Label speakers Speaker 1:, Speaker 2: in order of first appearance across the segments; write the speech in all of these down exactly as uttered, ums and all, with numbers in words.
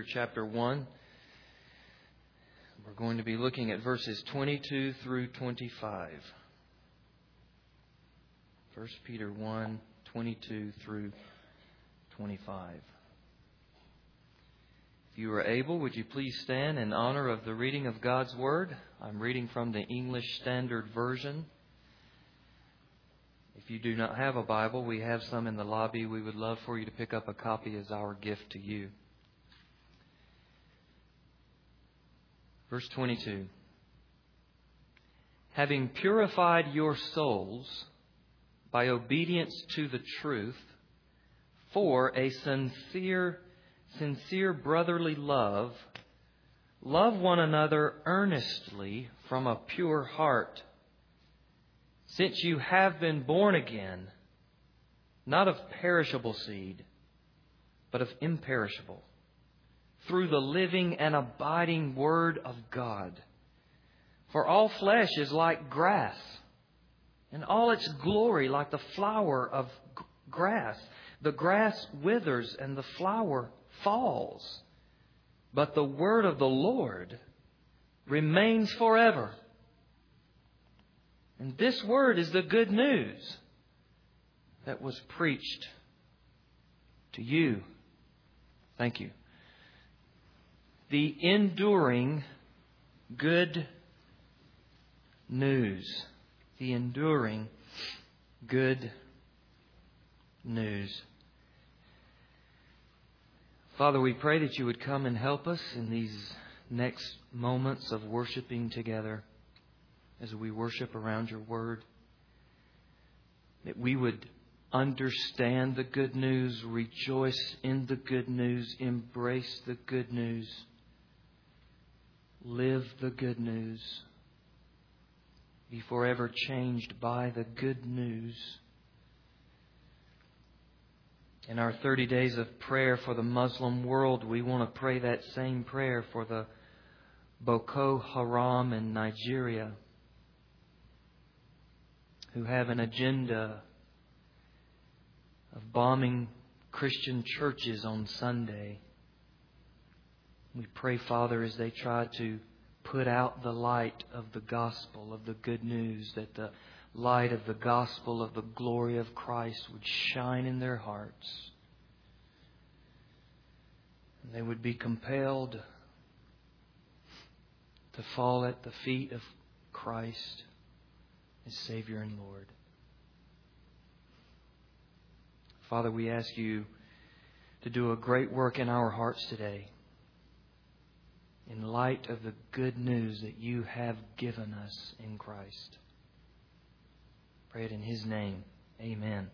Speaker 1: chapter one. We're going to be looking at verses twenty-two through twenty-five. First Peter one, twenty-two through twenty-five. If you are able, would you please stand in honor of the reading of God's Word? I'm reading from the English Standard Version. If you do not have a Bible, we have some in the lobby. We would love for you to pick up a copy as our gift to you. Verse twenty-two. Having purified your souls by obedience to the truth for a sincere, sincere brotherly love, love one another earnestly from a pure heart, since you have been born again, not of perishable seed, but of imperishable, through the living and abiding Word of God. For all flesh is like grass, and all its glory like the flower of g- grass. The grass withers and the flower falls, but the word of the Lord remains forever. And this word is the good news that was preached to you. Thank you. The enduring good news. The enduring good news. Father, we pray that you would come and help us in these next moments of worshiping together as we worship around your word. That we would understand the good news, rejoice in the good news, embrace the good news, live the good news, be forever changed by the good news. In our thirty days of prayer for the Muslim world, we want to pray that same prayer for the Boko Haram in Nigeria, who have an agenda of bombing Christian churches on Sunday. We pray, Father, as they try to put out the light of the gospel, of the good news, that the light of the gospel of the glory of Christ would shine in their hearts. And they would be compelled to fall at the feet of Christ as Savior and Lord. Father, we ask you to do a great work in our hearts today, in light of the good news that you have given us in Christ. Pray it in His name. Amen.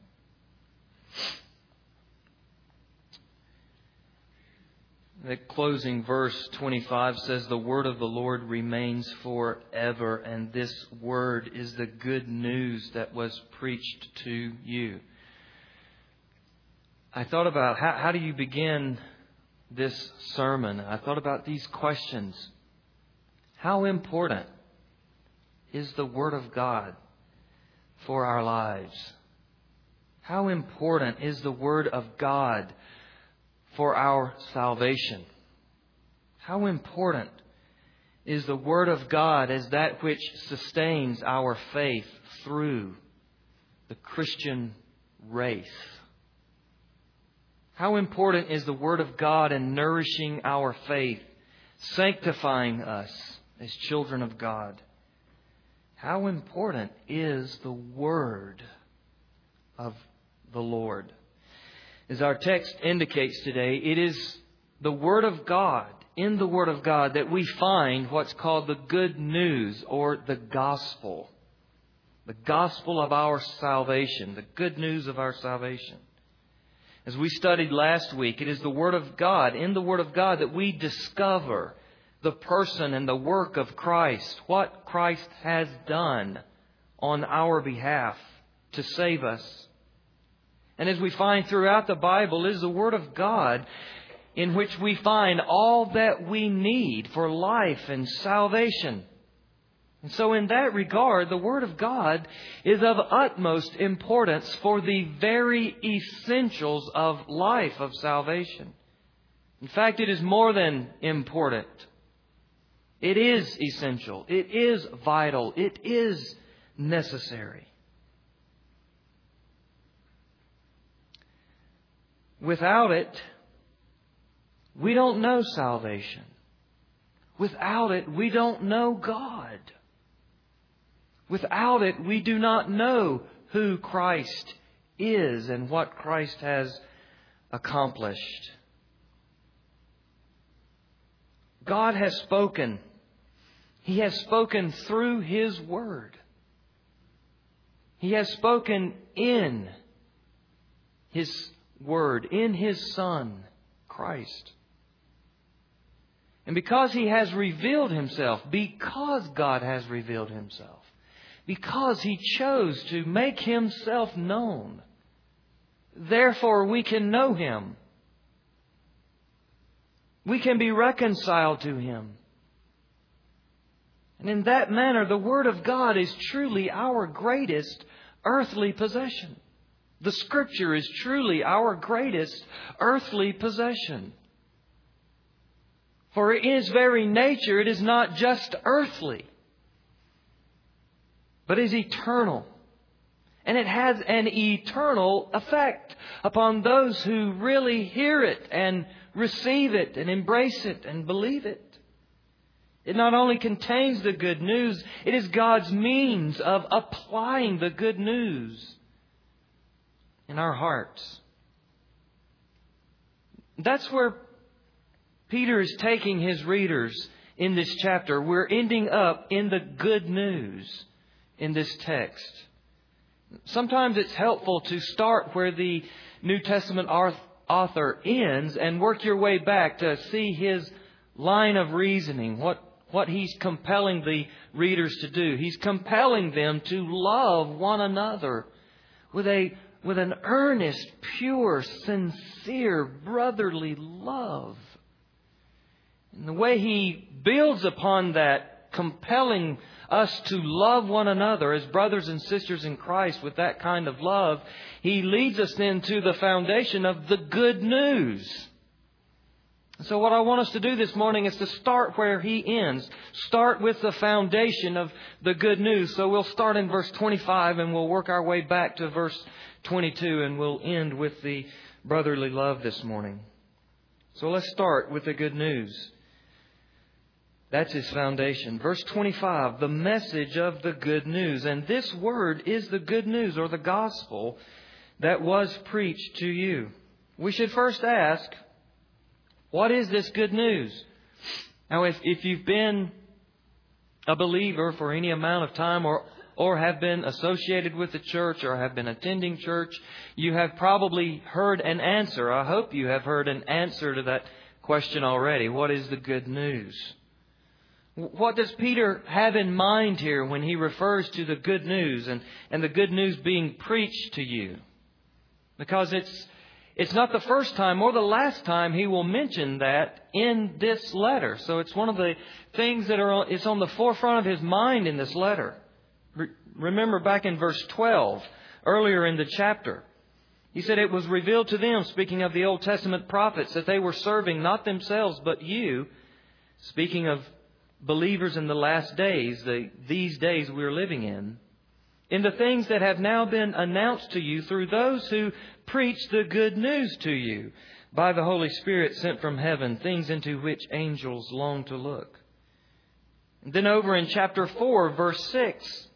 Speaker 1: The closing verse twenty-five says, the word of the Lord remains forever, and this word is the good news that was preached to you. I thought about how, how do you begin this sermon? I thought about these questions. How important is the Word of God for our lives? How important is the Word of God for our salvation? How important is the Word of God as that which sustains our faith through the Christian race? How important is the Word of God in nourishing our faith, sanctifying us as children of God? How important is the Word of the Lord? As our text indicates today, it is the Word of God, in the Word of God, that we find what's called the good news or the gospel. The gospel of our salvation, the good news of our salvation. As we studied last week, it is the Word of God, in the Word of God, that we discover the person and the work of Christ, what Christ has done on our behalf to save us. And as we find throughout the Bible, it is the Word of God in which we find all that we need for life and salvation. And so in that regard, the Word of God is of utmost importance for the very essentials of life, of salvation. In fact, it is more than important. It is essential. It is vital. It is necessary. Without it, we don't know salvation. Without it, we don't know God. Without it, we do not know who Christ is and what Christ has accomplished. God has spoken. He has spoken through His Word. He has spoken in His Word, in His Son, Christ. And because He has revealed Himself, because God has revealed Himself, because He chose to make Himself known, therefore we can know Him. We can be reconciled to Him. And in that manner, the Word of God is truly our greatest earthly possession. The Scripture is truly our greatest earthly possession. For in its very nature, it is not just earthly, but is eternal. And it has an eternal effect upon those who really hear it and receive it and embrace it and believe it. It not only contains the good news, it is God's means of applying the good news in our hearts. That's where Peter is taking his readers in this chapter. We're ending up in the good news in this text. Sometimes it's helpful to start where the New Testament author ends and work your way back to see his line of reasoning, what, what he's compelling the readers to do. He's compelling them to love one another with a with an earnest, pure, sincere, brotherly love. And the way he builds upon that, compelling us to love one another as brothers and sisters in Christ with that kind of love, he leads us then to the foundation of the good news. So what I want us to do this morning is to start where he ends. Start with the foundation of the good news. So we'll start in verse twenty-five and we'll work our way back to verse twenty-two and we'll end with the brotherly love this morning. So let's start with the good news. That's his foundation. Verse twenty-five, the message of the good news. And this word is the good news or the gospel that was preached to you. We should first ask, what is this good news? Now, if, if you've been a believer for any amount of time or, or have been associated with the church or have been attending church, you have probably heard an answer. I hope you have heard an answer to that question already. What is the good news? What does Peter have in mind here when he refers to the good news and, and the good news being preached to you? Because it's it's not the first time or the last time he will mention that in this letter. So it's one of the things that are it's on the forefront of his mind in this letter. Re- remember back in verse twelve, earlier in the chapter, he said it was revealed to them, speaking of the Old Testament prophets, that they were serving not themselves but you, speaking of believers in the last days, the, these days we're living in, in the things that have now been announced to you through those who preach the good news to you by the Holy Spirit sent from heaven, things into which angels long to look. And then over in chapter four, verse six,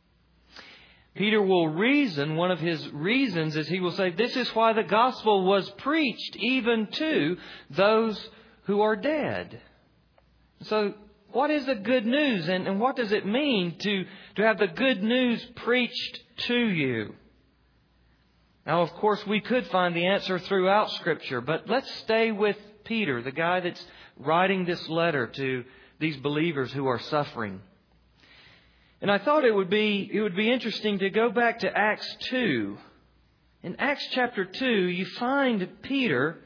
Speaker 1: Peter will reason, one of his reasons is he will say, this is why the gospel was preached even to those who are dead. So, what is the good news and, and what does it mean to, to have the good news preached to you? Now, of course, we could find the answer throughout Scripture, but let's stay with Peter, the guy that's writing this letter to these believers who are suffering. And I thought it would be it would be interesting to go back to Acts two. In Acts chapter two, you find Peter,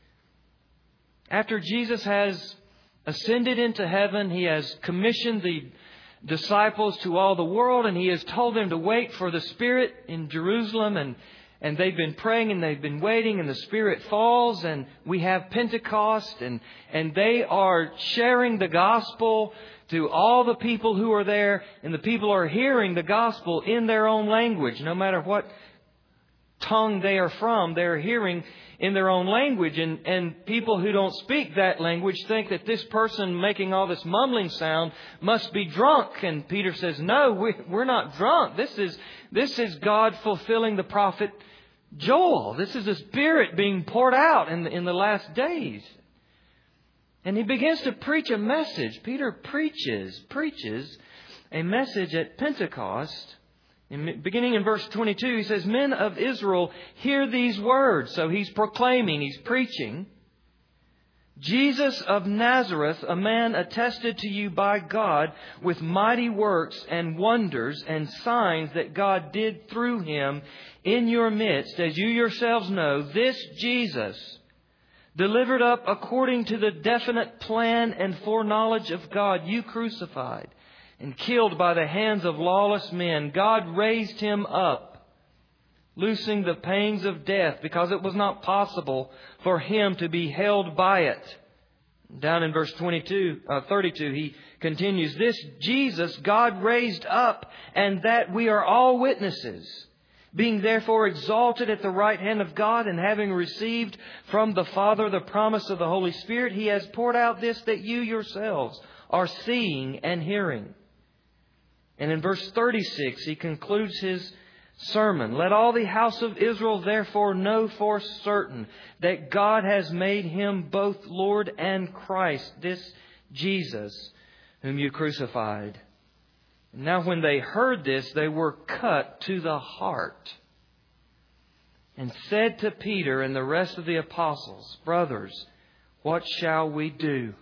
Speaker 1: after Jesus has ascended into heaven, he has commissioned the disciples to all the world, and he has told them to wait for the Spirit in Jerusalem, and, And they've been praying and they've been waiting, and the Spirit falls, and we have Pentecost, and, and they are sharing the gospel to all the people who are there, and the people are hearing the gospel in their own language. No matter what tongue they are from, they're hearing in their own language. And, and people who don't speak that language think that this person making all this mumbling sound must be drunk. And Peter says, no, we, we're not drunk. This is, this is God fulfilling the prophet Joel. This is the Spirit being poured out in the, in the last days. And he begins to preach a message. Peter preaches, preaches a message at Pentecost. In, beginning in verse twenty-two, he says, Men of Israel, hear these words. So he's proclaiming, he's preaching. Jesus of Nazareth, a man attested to you by God with mighty works and wonders and signs that God did through Him in your midst, as you yourselves know, this Jesus, delivered up according to the definite plan and foreknowledge of God, you crucified and killed by the hands of lawless men. God raised Him up, loosing the pains of death, because it was not possible for Him to be held by it. Down in verse twenty-two, uh, thirty-two, he continues, This Jesus God raised up, and that we are all witnesses. Being therefore exalted at the right hand of God, and having received from the Father the promise of the Holy Spirit, He has poured out this that you yourselves are seeing and hearing. And in verse thirty-six, he concludes his sermon. Let all the house of Israel therefore know for certain that God has made Him both Lord and Christ, this Jesus whom you crucified. Now when they heard this, they were cut to the heart, and said to Peter and the rest of the apostles, Brothers, what shall we do?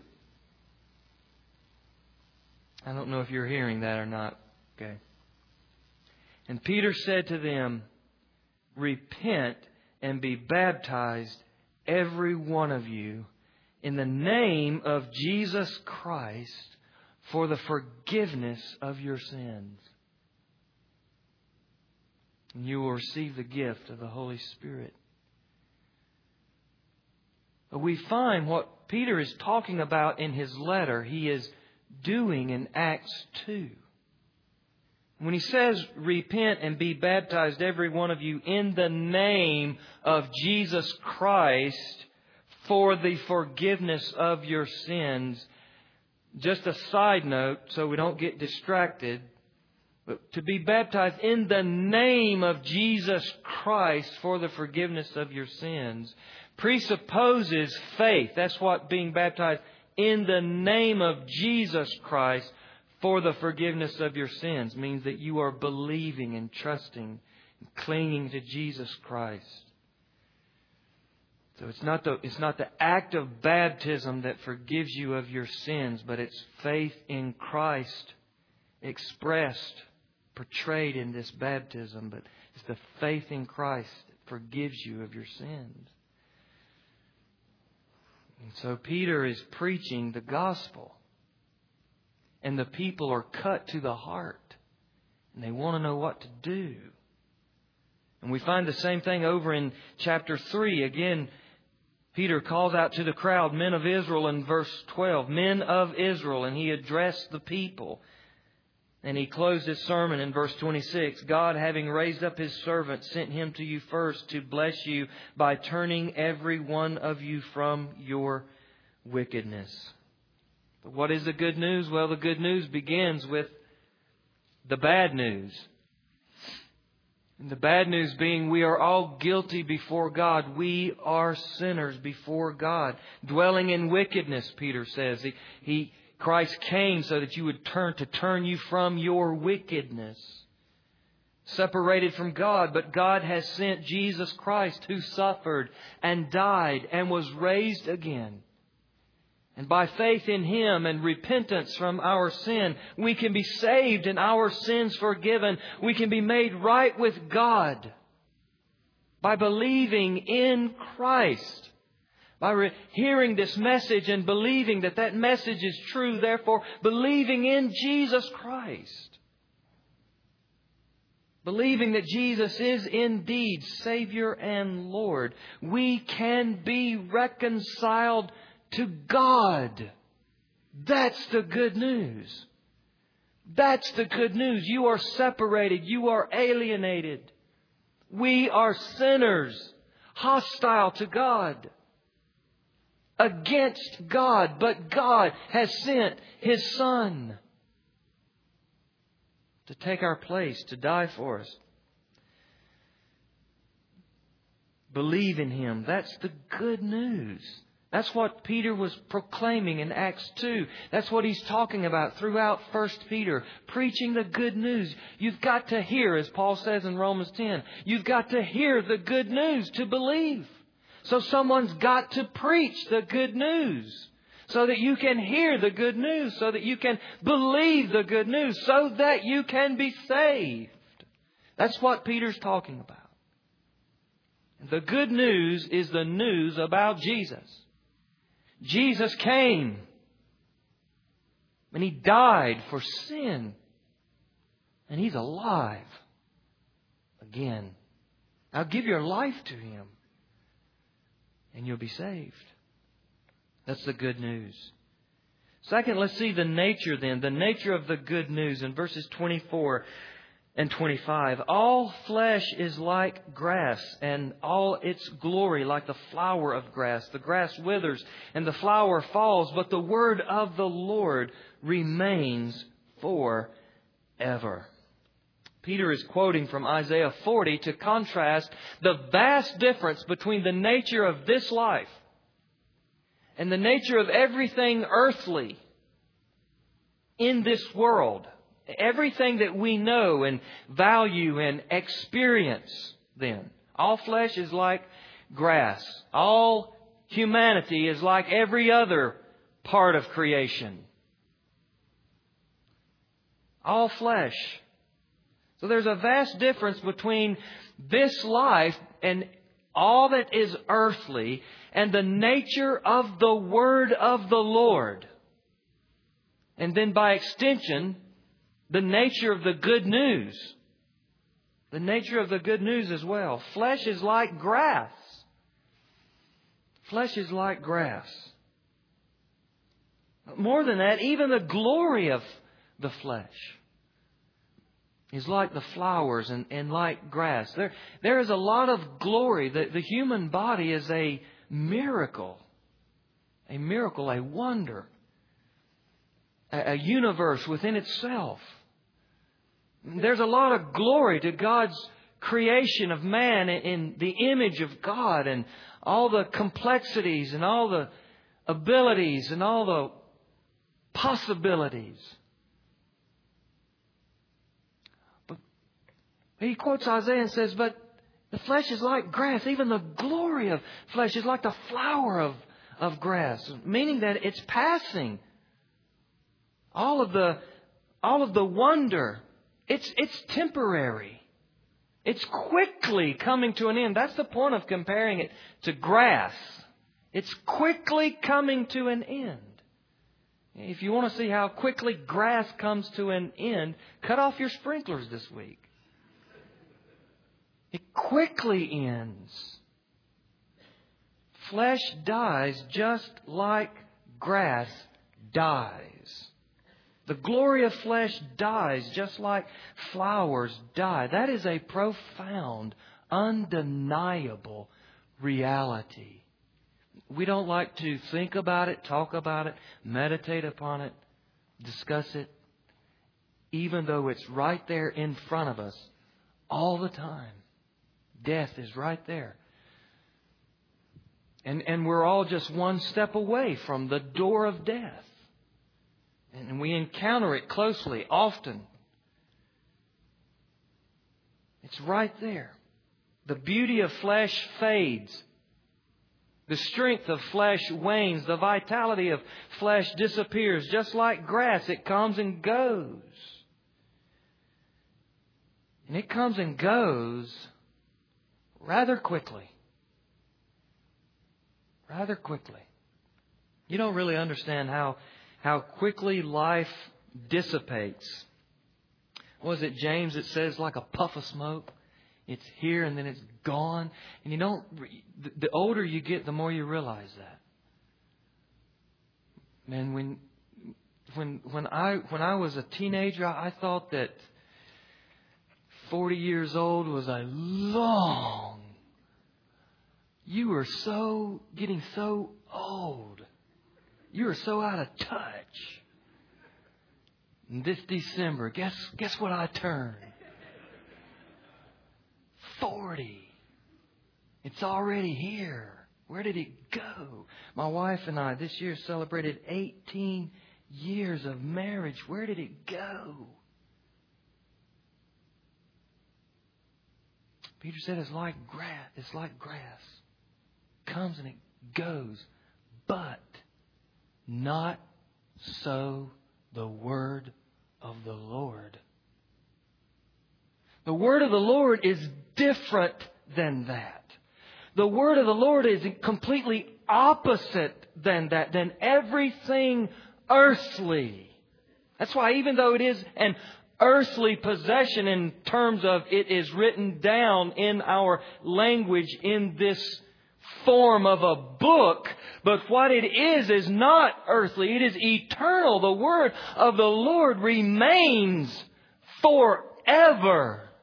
Speaker 1: I don't know if you're hearing that or not. Okay. And Peter said to them, Repent and be baptized, every one of you, in the name of Jesus Christ, for the forgiveness of your sins. And you will receive the gift of the Holy Spirit. But we find what Peter is talking about in his letter, he is doing in Acts two. When he says, Repent and be baptized, every one of you, in the name of Jesus Christ, for the forgiveness of your sins. Just a side note, so we don't get distracted. But to be baptized in the name of Jesus Christ for the forgiveness of your sins presupposes faith. That's what being baptized in the name of Jesus Christ for the forgiveness of your sins means, that you are believing and trusting and clinging to Jesus Christ. So it's not the, it's not the act of baptism that forgives you of your sins, but it's faith in Christ expressed, portrayed in this baptism. But it's the faith in Christ that forgives you of your sins. And so Peter is preaching the gospel. And the people are cut to the heart. And they want to know what to do. And we find the same thing over in chapter three. Again, Peter calls out to the crowd, Men of Israel, in verse twelve. Men of Israel. And he addressed the people. And he closed his sermon in verse twenty-six. God, having raised up His servant, sent Him to you first to bless you by turning every one of you from your wickedness. But what is the good news? Well, the good news begins with the bad news. And the bad news being, we are all guilty before God. We are sinners before God, dwelling in wickedness, Peter says. He, he, Christ came so that you would turn, to turn you from your wickedness. Separated from God, but God has sent Jesus Christ, who suffered and died and was raised again. And by faith in Him and repentance from our sin, we can be saved and our sins forgiven. We can be made right with God by believing in Christ. By re- hearing this message and believing that that message is true, therefore believing in Jesus Christ. believing that Jesus is indeed Savior and Lord, we can be reconciled to God. That's the good news. That's the good news. You are separated. You are alienated. We are sinners, hostile to God, against God. But God has sent His Son to take our place, to die for us. Believe in Him. That's the good news. That's what Peter was proclaiming in Acts two. That's what he's talking about throughout First Peter. Preaching the good news. You've got to hear, as Paul says in Romans ten, you've got to hear the good news to believe. So someone's got to preach the good news so that you can hear the good news, so that you can believe the good news, so that you can be saved. That's what Peter's talking about. The good news is the news about Jesus. Jesus came and He died for sin, and He's alive again. Now give your life to Him and you'll be saved. That's the good news. Second, let's see the nature then, the nature of the good news in verses twenty-four and twenty-five. All flesh is like grass, and all its glory like the flower of grass. The grass withers and the flower falls, but the word of the Lord remains forever. Peter is quoting from Isaiah forty to contrast the vast difference between the nature of this life and the nature of everything earthly in this world. Everything that we know and value and experience then. All flesh is like grass. All humanity is like every other part of creation. All flesh. So there's a vast difference between this life and all that is earthly and the nature of the Word of the Lord. And then by extension, the nature of the good news. The nature of the good news as well. Flesh is like grass. Flesh is like grass. More than that, even the glory of the flesh is like the flowers and, and like grass. There, there is a lot of glory. The, the human body is a miracle. A miracle, a wonder. A, a universe within itself. There's a lot of glory to God's creation of man in the image of God, and all the complexities and all the abilities and all the possibilities. But he quotes Isaiah and says, but the flesh is like grass. Even the glory of flesh is like the flower of, of grass. Meaning that it's passing. All of the, all of the wonder, It's, it's temporary. It's quickly coming to an end. That's the point of comparing it to grass. It's quickly coming to an end. If you want to see how quickly grass comes to an end, cut off your sprinklers this week. It quickly ends. Flesh dies just like grass dies. The glory of flesh dies just like flowers die. That is a profound, undeniable reality. We don't like to think about it, talk about it, meditate upon it, discuss it, even though it's right there in front of us all the time. Death is right there. And, and we're all just one step away from the door of death. And we encounter it closely, often. It's right there. The beauty of flesh fades. The strength of flesh wanes. The vitality of flesh disappears. Just like grass, it comes and goes. And it comes and goes rather quickly. Rather quickly. You don't really understand how... how quickly life dissipates Was it James that says like a puff of smoke? It's here and then it's gone. And you don't, the older you get, the more you realize that. Man, when, when, when I, when I was a teenager, I thought that forty years old was a long, you were so, getting so old. You were so out of touch. And this December, guess, guess what I turned? forty. It's already here. Where did it go? My wife and I this year celebrated eighteen years of marriage. Where did it go? Peter said it's like grass. It's like grass. Comes and it goes. But not so the word of the Lord. The word of the Lord is different than that. The word of the Lord is completely opposite than that, than everything earthly. That's why even though it is an earthly possession in terms of it is written down in our language in this form of a book, but what it is is not earthly. It is eternal. The word of the Lord remains forever.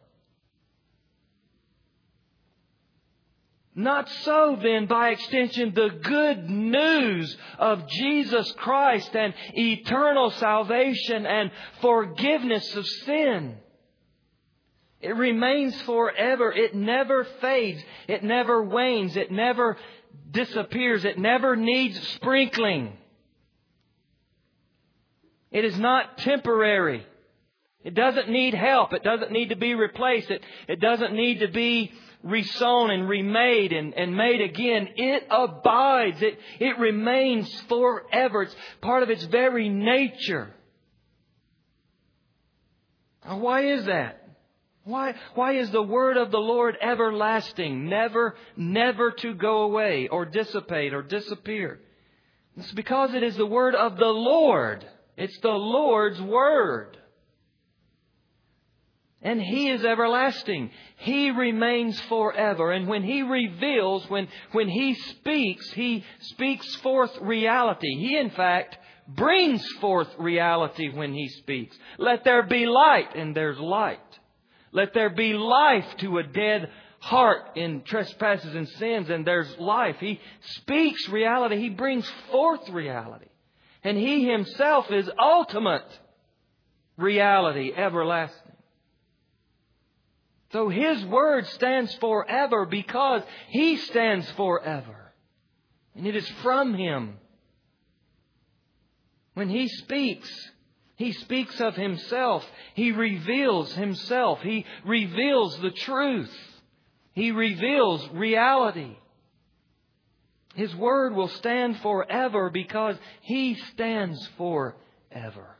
Speaker 1: Not so then, by extension, the good news of Jesus Christ and eternal salvation and forgiveness of sin. It remains forever. It never fades. It never wanes. It never disappears. It never needs sprinkling. It is not temporary. It doesn't need help. It doesn't need to be replaced. It, it doesn't need to be resown and remade and, and made again. It abides. It, it remains forever. It's part of its very nature. Now, why is that? Why, why is the word of the Lord everlasting, never, never to go away or dissipate or disappear? It's because it is the word of the Lord. It's the Lord's word. And He is everlasting. He remains forever. And when He reveals, when, when He speaks, He speaks forth reality. He, in fact, brings forth reality when He speaks. Let there be light, and there's light. Let there be life to a dead heart in trespasses and sins, and there's life. He speaks reality. He brings forth reality. And He Himself is ultimate reality, everlasting. So His word stands forever because He stands forever. And it is from Him. When He speaks, He speaks of Himself. He reveals Himself. He reveals the truth. He reveals reality. His word will stand forever because He stands forever.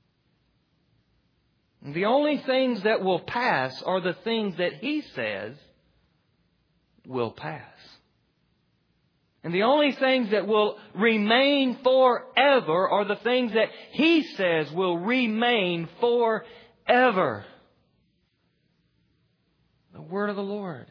Speaker 1: And the only things that will pass are the things that He says will pass. And the only things that will remain forever are the things that He says will remain forever. The word of the Lord.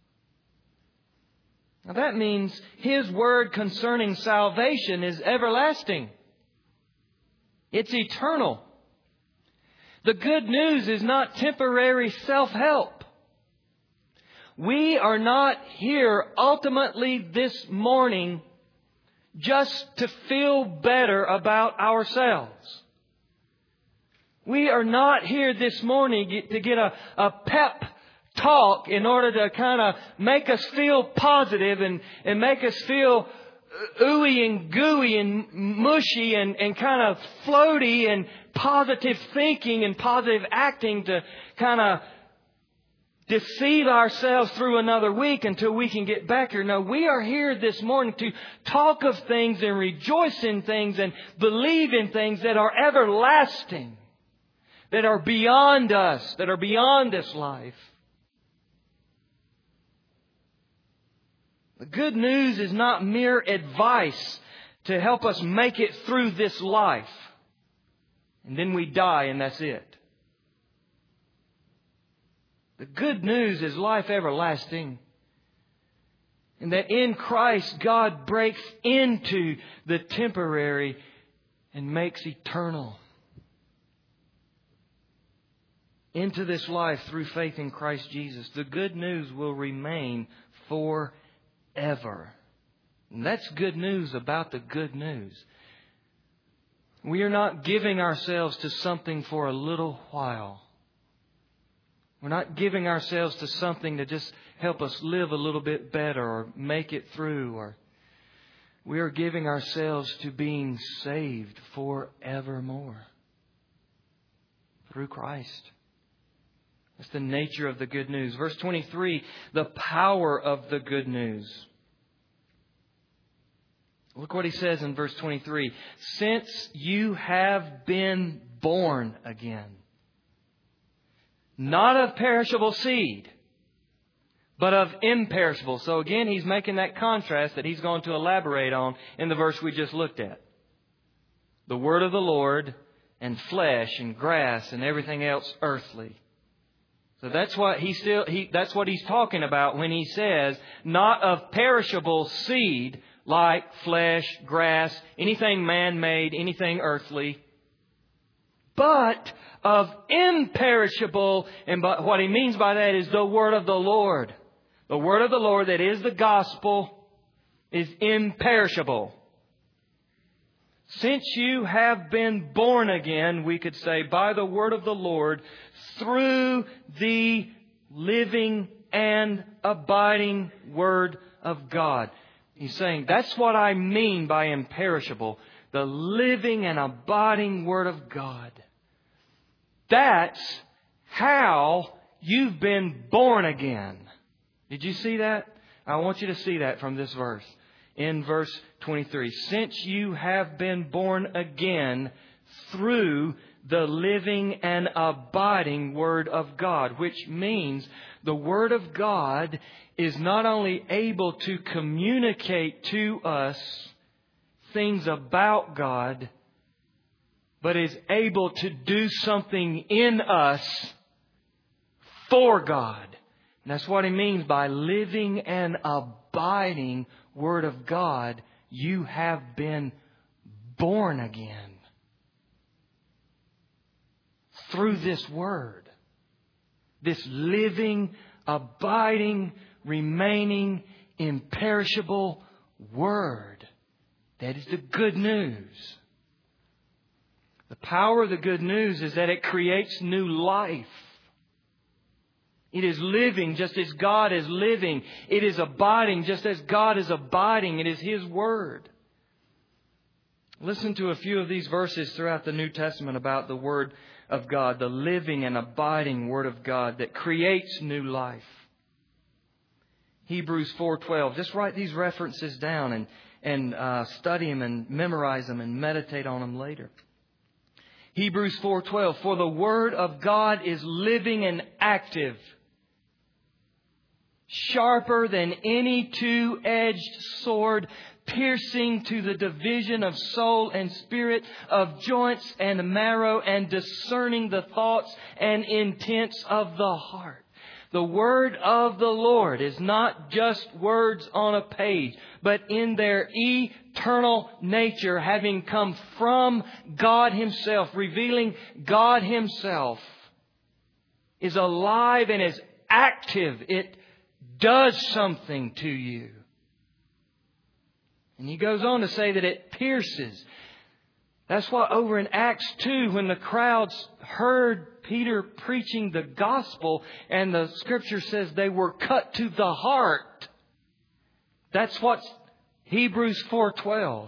Speaker 1: Now that means His word concerning salvation is everlasting. It's eternal. The good news is not temporary self-help. We are not here ultimately this morning just to feel better about ourselves. We are not here this morning to get a, a pep talk in order to kind of make us feel positive and, and make us feel ooey and gooey and mushy and, and kind of floaty and positive thinking and positive acting to kind of deceive ourselves through another week until we can get back here. No, we are here this morning to talk of things and rejoice in things and believe in things that are everlasting, that are beyond us, that are beyond this life. The good news is not mere advice to help us make it through this life. And then we die and that's it. The good news is life everlasting. And that in Christ, God breaks into the temporary and makes eternal. Into this life through faith in Christ Jesus. The good news will remain forever. And that's good news about the good news. We are not giving ourselves to something for a little while. We're not giving ourselves to something to just help us live a little bit better or make it through. Or we are giving ourselves to being saved forevermore through Christ. That's the nature of the good news. Verse twenty-three, the power of the good news. Look what he says in verse twenty-three. Since you have been born again, not of perishable seed, but of imperishable. So again, he's making that contrast that he's going to elaborate on in the verse we just looked at. The word of the Lord and flesh and grass and everything else earthly. So that's what he still he that's what he's talking about when he says not of perishable seed like flesh, grass, anything man-made, anything earthly, but of imperishable. And what he means by that is the word of the Lord. The word of the Lord, that is the gospel, is imperishable. Since you have been born again, we could say, by the word of the Lord, through the living and abiding word of God. He's saying, that's what I mean by imperishable. The living and abiding word of God. That's how you've been born again. Did you see that? I want you to see that from this verse. In verse twenty-three. Since you have been born again through the living and abiding Word of God. Which means the Word of God is not only able to communicate to us things about God, but is able to do something in us for God. And that's what he means by living and abiding Word of God. You have been born again through this Word. This living, abiding, remaining, imperishable Word. That is the good news. The power of the good news is that it creates new life. It is living just as God is living. It is abiding just as God is abiding. It is His Word. Listen to a few of these verses throughout the New Testament about the Word of God, the living and abiding Word of God that creates new life. Hebrews four twelve. Just write these references down and, and uh, study them and memorize them and meditate on them later. Hebrews four twelve. For the Word of God is living and active, sharper than any two-edged sword, piercing to the division of soul and spirit, of joints and marrow, and discerning the thoughts and intents of the heart. The Word of the Lord is not just words on a page, but in their eternal nature, having come from God Himself, revealing God Himself, is alive and is active. It does something to you. And he goes on to say that it pierces. That's why over in Acts two, when the crowds heard Peter preaching the gospel, and the Scripture says they were cut to the heart. That's what Hebrews four twelve.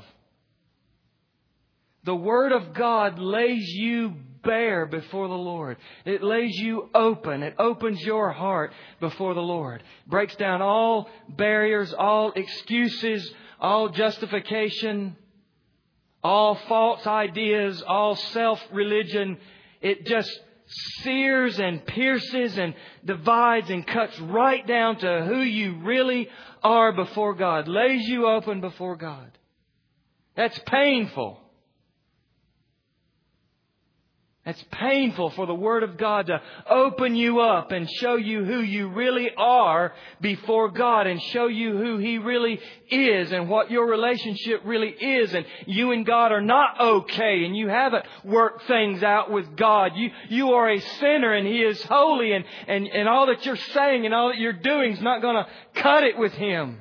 Speaker 1: The Word of God lays you bare before the Lord. It lays you open. It opens your heart before the Lord. Breaks down all barriers, all excuses, all justification, all false ideas, all self-religion. It just sears and pierces and divides and cuts right down to who you really are before God. Lays you open before God. That's painful. It's painful for the Word of God to open you up and show you who you really are before God and show you who He really is and what your relationship really is. And you and God are not okay and you haven't worked things out with God. You you are a sinner and He is holy, and, and, and all that you're saying and all that you're doing is not going to cut it with Him.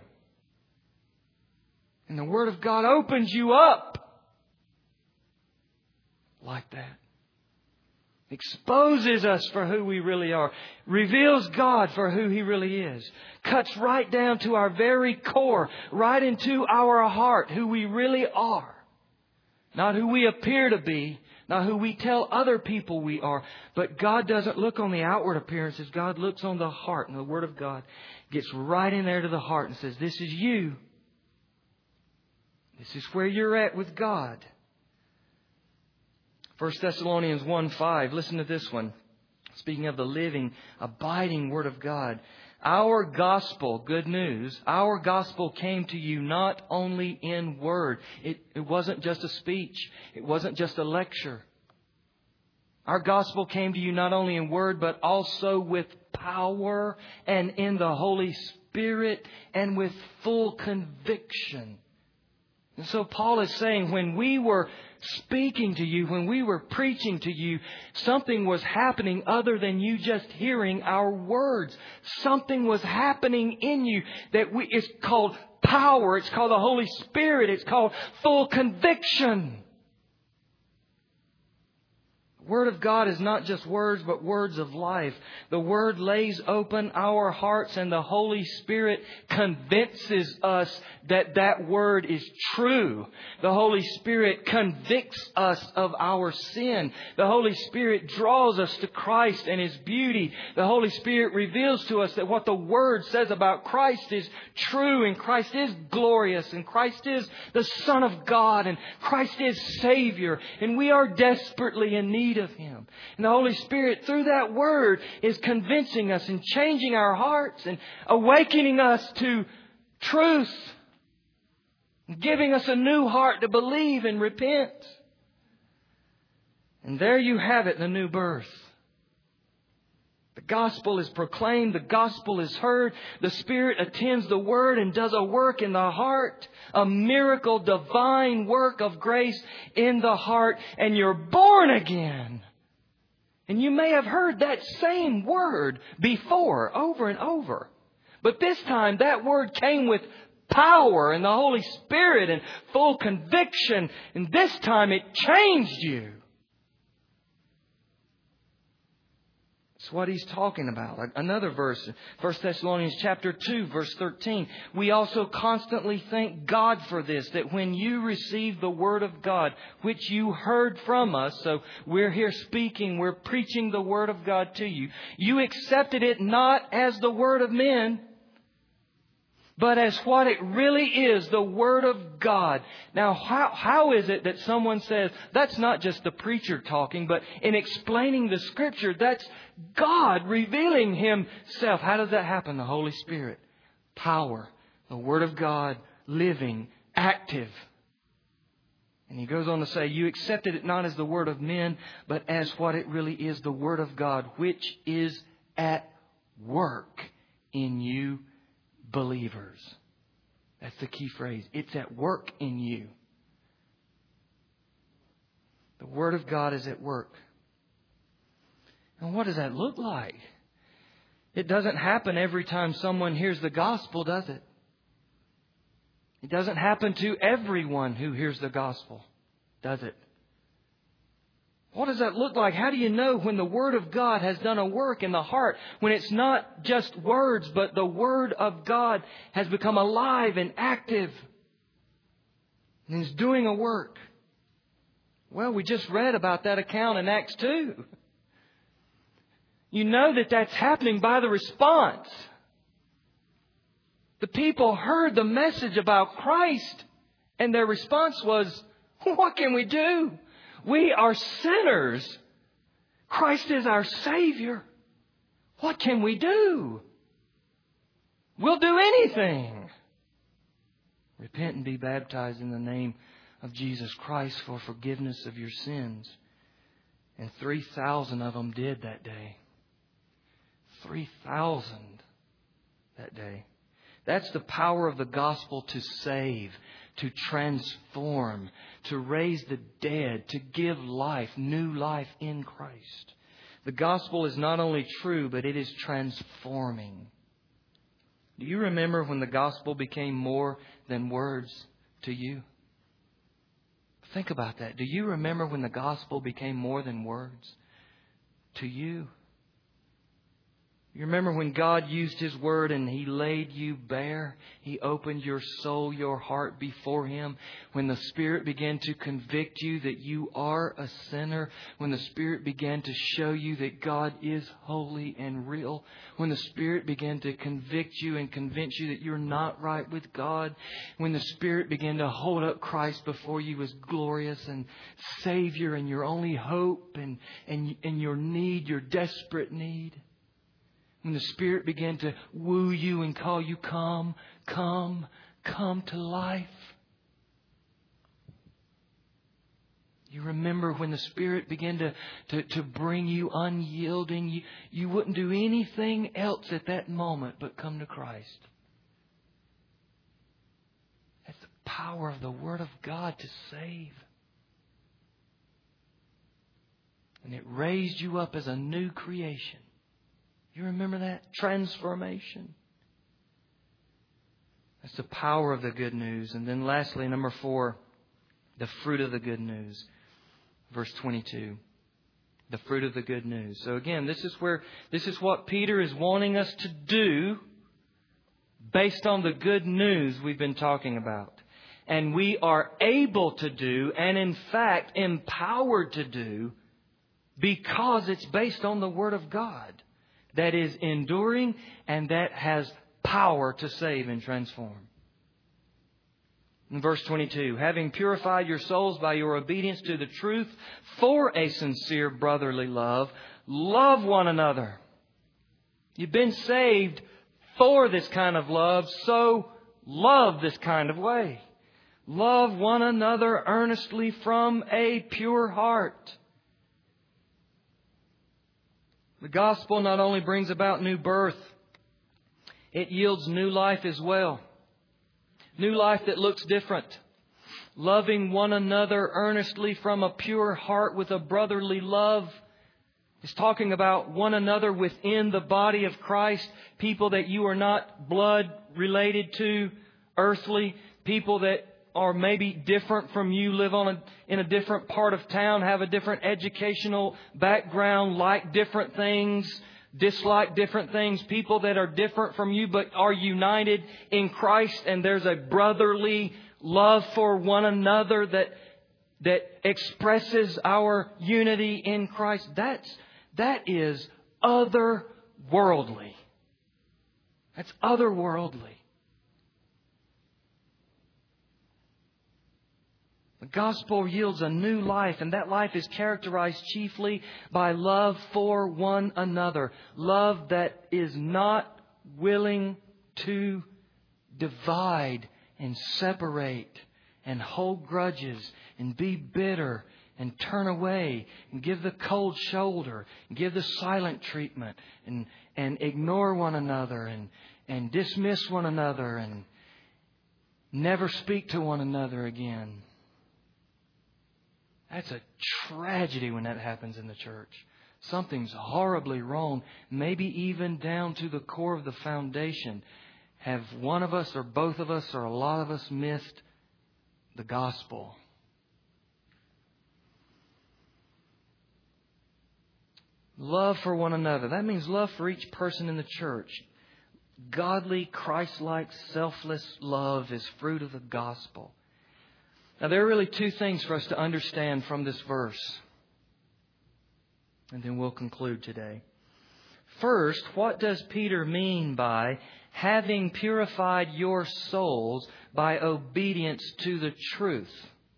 Speaker 1: And the Word of God opens you up like that. Exposes us for who we really are. Reveals God for who He really is. Cuts right down to our very core. Right into our heart. Who we really are. Not who we appear to be. Not who we tell other people we are. But God doesn't look on the outward appearances. God looks on the heart. And the Word of God gets right in there to the heart and says, this is you. This is where you're at with God. First Thessalonians one five. Listen to this one. Speaking of the living, abiding Word of God. Our gospel, good news, our gospel came to you not only in word. It, it wasn't just a speech. It wasn't just a lecture. Our gospel came to you not only in word, but also with power and in the Holy Spirit and with full conviction. And so Paul is saying, when we were speaking to you, when we were preaching to you, something was happening other than you just hearing our words. Something was happening in you that we, it's called power. It's called the Holy Spirit. It's called full conviction. The Word of God is not just words, but words of life. The Word lays open our hearts and the Holy Spirit convinces us that that Word is true. The Holy Spirit convicts us of our sin. The Holy Spirit draws us to Christ and His beauty. The Holy Spirit reveals to us that what the Word says about Christ is true, and Christ is glorious, and Christ is the Son of God, and Christ is Savior, and we are desperately in need of Him. And the Holy Spirit, through that Word, is convincing us and changing our hearts and awakening us to truth, giving us a new heart to believe and repent. And there you have it, the new birth. The gospel is proclaimed. The gospel is heard. The Spirit attends the Word and does a work in the heart. A miracle, divine work of grace in the heart. And you're born again. And you may have heard that same word before, over and over. But this time that word came with power and the Holy Spirit and full conviction. And this time it changed you. That's what he's talking about. Another verse, First Thessalonians chapter two, verse thirteen. We also constantly thank God for this, that when you received the Word of God, which you heard from us, so we're here speaking, we're preaching the Word of God to you, you accepted it not as the word of men, but as what it really is, the Word of God. Now, how, how is it that someone says, that's not just the preacher talking, but in explaining the Scripture, that's God revealing Himself. How does that happen? The Holy Spirit. Power. The Word of God. Living. Active. And he goes on to say, you accepted it not as the word of men, but as what it really is, the Word of God, which is at work in you believers. That's the key phrase. It's at work in you. The Word of God is at work. And what does that look like? It doesn't happen every time someone hears the gospel, does it? It doesn't happen to everyone who hears the gospel, does it? What does that look like? How do you know when the Word of God has done a work in the heart? When it's not just words, but the Word of God has become alive and active and is doing a work. Well, we just read about that account in Acts two. You know that that's happening by the response. The people heard the message about Christ, and their response was, what can we do? We are sinners. Christ is our Savior. What can we do? We'll do anything. Repent and be baptized in the name of Jesus Christ for forgiveness of your sins. And three thousand of them did that day. three thousand that day. That's the power of the gospel to save, to transform, to raise the dead, to give life, new life in Christ. The gospel is not only true, but it is transforming. Do you remember when the gospel became more than words to you? Think about that. Do you remember when the gospel became more than words to you? You remember when God used His Word and He laid you bare? He opened your soul, your heart before Him. When the Spirit began to convict you that you are a sinner. When the Spirit began to show you that God is holy and real. When the Spirit began to convict you and convince you that you're not right with God. When the Spirit began to hold up Christ before you as glorious and Savior and your only hope and, and, and your need, your desperate need. When the Spirit began to woo you and call you, come, come, come to life. You remember when the Spirit began to, to, to bring you unyielding. You, you wouldn't do anything else at that moment but come to Christ. That's the power of the Word of God to save. And it raised you up as a new creation. You remember that? Transformation. That's the power of the good news. And then lastly, number four, the fruit of the good news. Verse twenty-two. The fruit of the good news. So again, this is where, this is what Peter is wanting us to do based on the good news we've been talking about. And we are able to do, and in fact empowered to do, because it's based on the Word of God. That is enduring and that has power to save and transform. In verse twenty-two, having purified your souls by your obedience to the truth for a sincere brotherly love, love one another. You've been saved for this kind of love, so love this kind of way. Love one another earnestly from a pure heart. The gospel not only brings about new birth, it yields new life as well. New life that looks different. Loving one another earnestly from a pure heart with a brotherly love is talking about one another within the body of Christ. People that you are not blood related to, earthly. People that are maybe different from you, live on a, in a different part of town, have a different educational background, like different things, dislike different things. People that are different from you but are united in Christ, and there's a brotherly love for one another that that expresses our unity in Christ. That's that is otherworldly. That's otherworldly. The gospel yields a new life, and that life is characterized chiefly by love for one another. Love that is not willing to divide and separate and hold grudges and be bitter and turn away and give the cold shoulder and give the silent treatment and, and ignore one another and, and dismiss one another and never speak to one another again. That's a tragedy when that happens in the church. Something's horribly wrong, maybe even down to the core of the foundation. Have one of us or both of us or a lot of us missed the gospel? Love for one another. That means love for each person in the church. Godly, Christ-like, selfless love is fruit of the gospel. Now, there are really two things for us to understand from this verse. And then we'll conclude today. First, what does Peter mean by having purified your souls by obedience to the truth?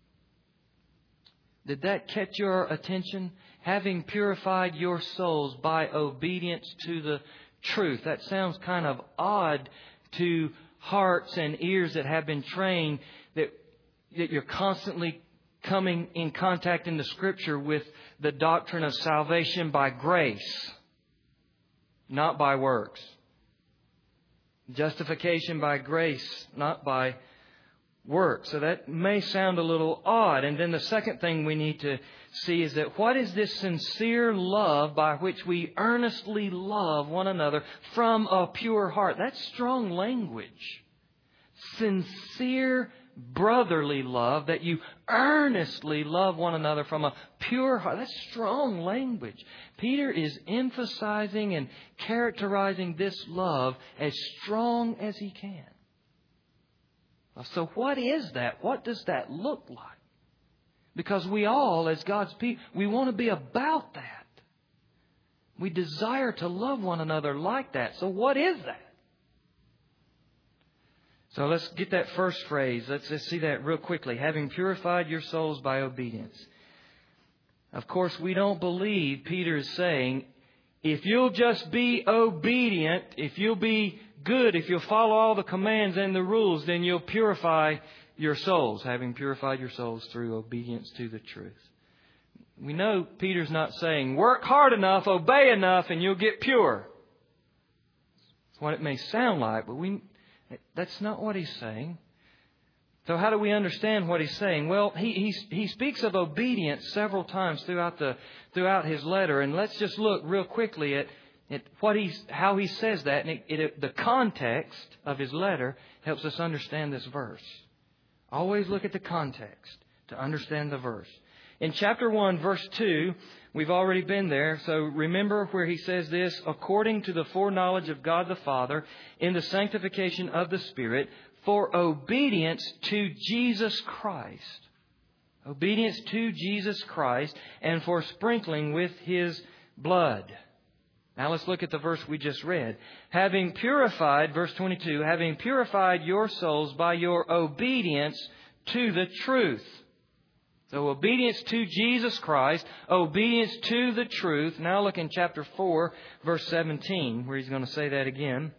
Speaker 1: Did that catch your attention? Having purified your souls by obedience to the truth. That sounds kind of odd to hearts and ears that have been trained that that you're constantly coming in contact in the Scripture with the doctrine of salvation by grace, not by works. Justification by grace, not by works. So that may sound a little odd. And then the second thing we need to see is that what is this sincere love by which we earnestly love one another from a pure heart? That's strong language. Sincere brotherly love, that you earnestly love one another from a pure heart. That's strong language. Peter is emphasizing and characterizing this love as strong as he can. So what is that? What does that look like? Because we all, as God's people, we want to be about that. We desire to love one another like that. So what is that? So let's get that first phrase. Let's just see that real quickly. Having purified your souls by obedience. Of course, we don't believe Peter is saying, if you'll just be obedient, if you'll be good, if you'll follow all the commands and the rules, then you'll purify your souls, having purified your souls through obedience to the truth. We know Peter's not saying, work hard enough, obey enough, and you'll get pure. That's what it may sound like, but we that's not what he's saying. So how do we understand what he's saying? Well, he he, he speaks of obedience several times throughout the throughout his letter, and let's just look real quickly at, at what he's how he says that. And it, it, the context of his letter helps us understand this verse. Always look at the context to understand the verse. In chapter one, verse two, we've already been there. So remember where he says this, according to the foreknowledge of God the Father, in the sanctification of the Spirit, for obedience to Jesus Christ. Obedience to Jesus Christ and for sprinkling with His blood. Now let's look at the verse we just read. Having purified, verse twenty-two, having purified your souls by your obedience to the truth. So obedience to Jesus Christ, obedience to the truth. Now look in chapter four, verse seventeen, where he's going to say that again.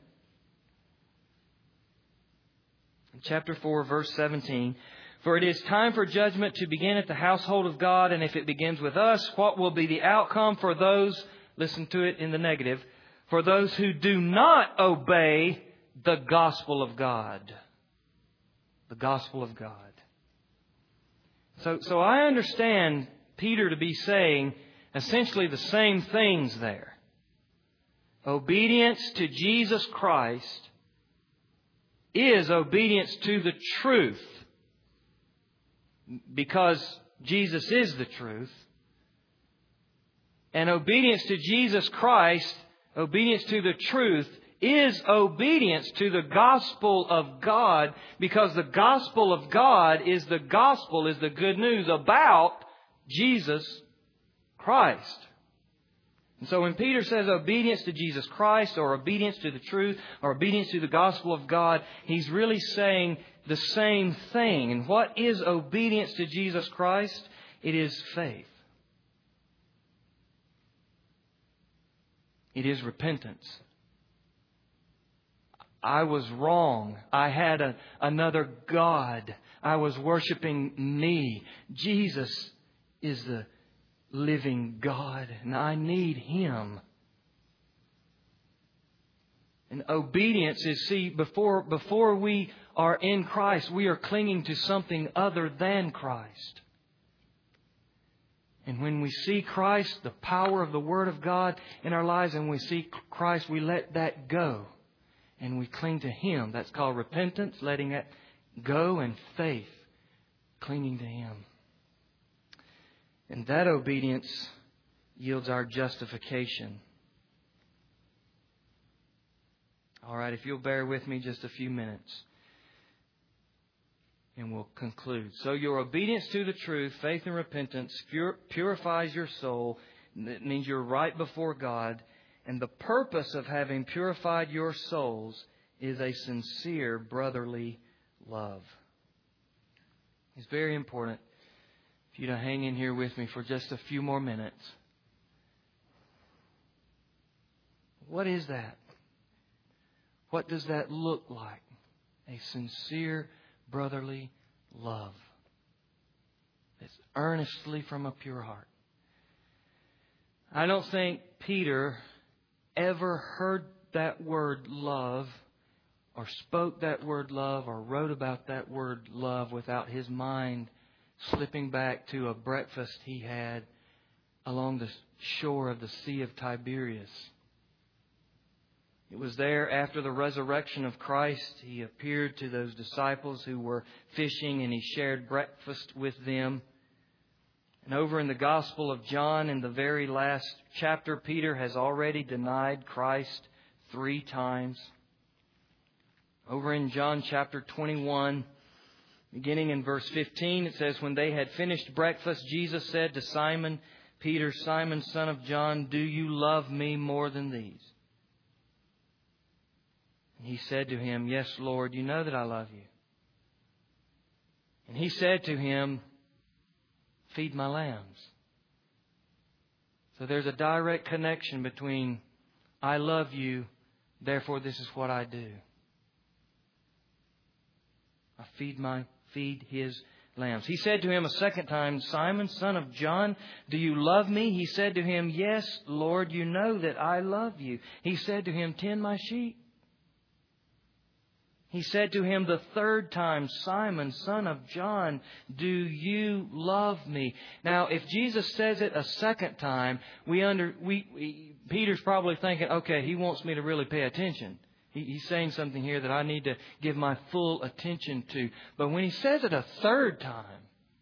Speaker 1: In chapter four, verse seventeen. For it is time for judgment to begin at the household of God, and if it begins with us, what will be the outcome for those, listen to it in the negative, for those who do not obey the gospel of God. The gospel of God. So, so I understand Peter to be saying essentially the same things there. Obedience to Jesus Christ is obedience to the truth, because Jesus is the truth. And obedience to Jesus Christ, obedience to the truth, is obedience to the gospel of God, because the gospel of God is the gospel, is the good news about Jesus Christ. And so when Peter says obedience to Jesus Christ, or obedience to the truth, or obedience to the gospel of God, he's really saying the same thing. And what is obedience to Jesus Christ? It is faith. It is repentance. I was wrong. I had a, another God. I was worshiping me. Jesus is the living God, and I need Him. And obedience is, see, before, before we are in Christ, we are clinging to something other than Christ. And when we see Christ, the power of the Word of God in our lives, and we see Christ, we let that go. And we cling to Him. That's called repentance, letting it go, and faith, clinging to Him. And that obedience yields our justification. All right, if you'll bear with me just a few minutes, and we'll conclude. So your obedience to the truth, faith and repentance, pur- purifies your soul. It means you're right before God. And the purpose of having purified your souls is a sincere brotherly love. It's very important for you to hang in here with me for just a few more minutes. What is that? What does that look like? A sincere brotherly love. It's earnestly from a pure heart. I don't think Peter ever heard that word love or spoke that word love or wrote about that word love without his mind slipping back to a breakfast he had along the shore of the Sea of Tiberias. It was there after the resurrection of Christ. He appeared to those disciples who were fishing, and He shared breakfast with them. And over in the Gospel of John, in the very last chapter, Peter has already denied Christ three times. Over in John chapter twenty-one, beginning in verse fifteen, it says, "When they had finished breakfast, Jesus said to Simon Peter, 'Simon, son of John, do you love me more than these?' And He said to him, 'Yes, Lord, you know that I love you.' And He said to him, 'Feed my lambs.'" So there's a direct connection between I love you, therefore this is what I do. I feed my feed His lambs. He said to him a second time, "Simon, son of John, do you love me?" He said to him, "Yes, Lord, you know that I love you." He said to him, "Tend my sheep." He said to him the third time, "Simon, son of John, do you love me?" Now, if Jesus says it a second time, we under we, we Peter's probably thinking, okay, He wants me to really pay attention. He, he's saying something here that I need to give my full attention to. But when He says it a third time,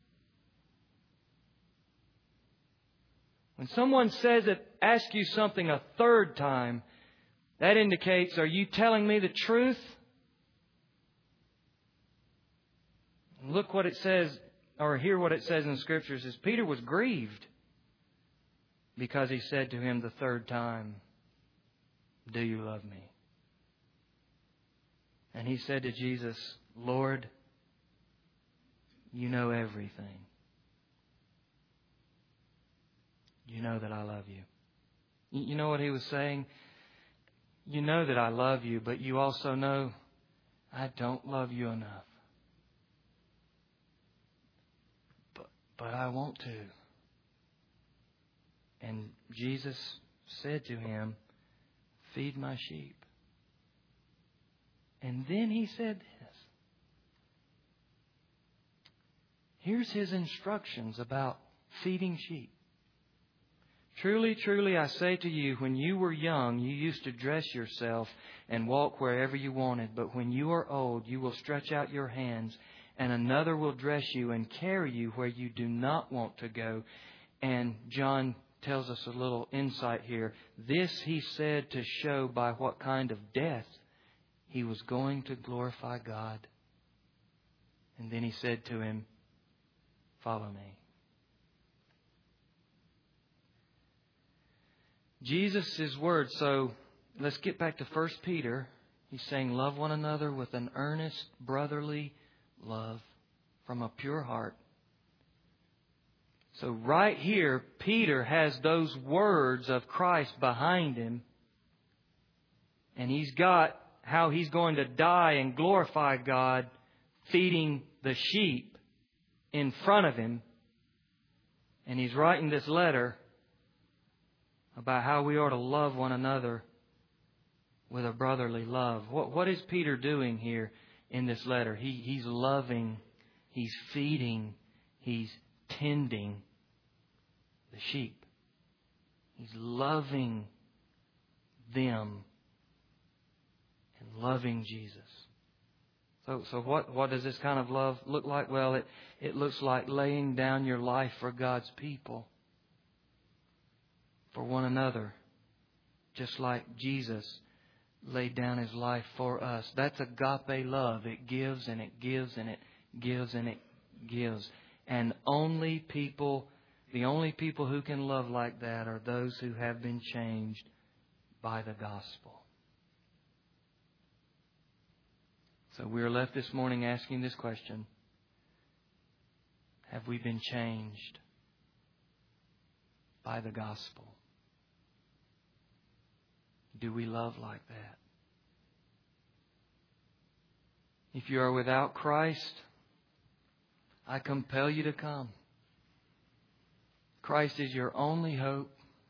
Speaker 1: when someone says it, asks you something a third time, that indicates, are you telling me the truth? Look what it says, or hear what it says in the Scriptures, is Peter was grieved because He said to him the third time, "Do you love me?" And he said to Jesus, "Lord, you know everything. You know that I love you." You know what he was saying? You know that I love you, but you also know I don't love you enough. But, but I want to. And Jesus said to him, "Feed my sheep." And then He said this. Here's His instructions about feeding sheep. "Truly, truly, I say to you, when you were young, you used to dress yourself and walk wherever you wanted. But when you are old, you will stretch out your hands, and another will dress you and carry you where you do not want to go." And John tells us a little insight here. This He said to show by what kind of death He was going to glorify God. And then He said to him, "Follow me." Jesus' words. So let's get back to First Peter. He's saying, love one another with an earnest brotherly love from a pure heart. So right here, Peter has those words of Christ behind him. And he's got how he's going to die and glorify God feeding the sheep in front of him. And he's writing this letter about how we ought to love one another with a brotherly love. What, what is Peter doing here in this letter? He, he's loving, he's feeding, he's tending the sheep. He's loving them and loving Jesus. So, so what, what does this kind of love look like? Well, it, it looks like laying down your life for God's people, for one another, just like Jesus laid down His life for us. That's agape love. It gives and it gives and it gives and it gives. And only people, the only people who can love like that are those who have been changed by the gospel. So we are left this morning asking this question: have we been changed by the gospel? Do we love like that? If you are without Christ, I compel you to come. Christ is your only hope.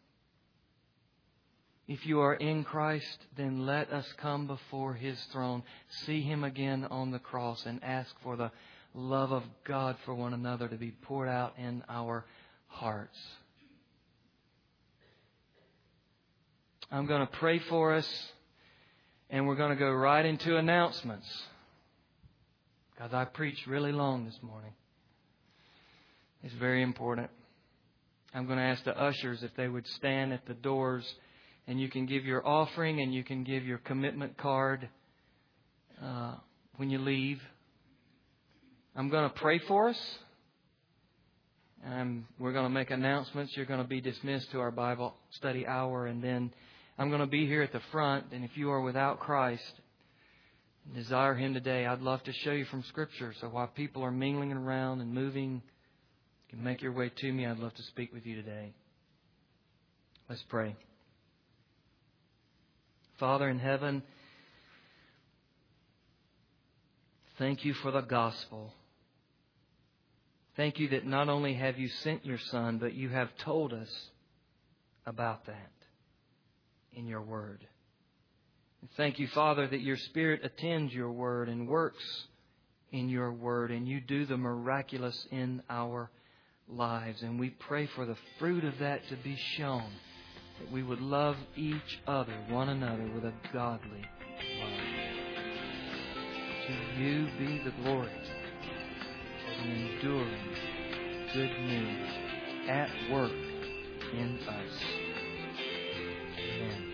Speaker 1: If you are in Christ, then let us come before His throne, see Him again on the cross, and ask for the love of God for one another to be poured out in our hearts. I'm going to pray for us, and we're going to go right into announcements, because I preached really long this morning. It's very important. I'm going to ask the ushers if they would stand at the doors, and you can give your offering and you can give your commitment card uh, when you leave. I'm going to pray for us, and we're going to make announcements. You're going to be dismissed to our Bible study hour, and then I'm going to be here at the front. And if you are without Christ and desire Him today, I'd love to show you from Scripture. So while people are mingling around and moving, you can make your way to me. I'd love to speak with you today. Let's pray. Father in heaven, thank You for the gospel. Thank You that not only have You sent Your Son, but You have told us about that in Your Word. And thank You, Father, that Your Spirit attends Your Word and works in Your Word, and You do the miraculous in our lives. And we pray for the fruit of that to be shown, that we would love each other, one another, with a godly love. To You be the glory for the enduring good news at work in us. Amen.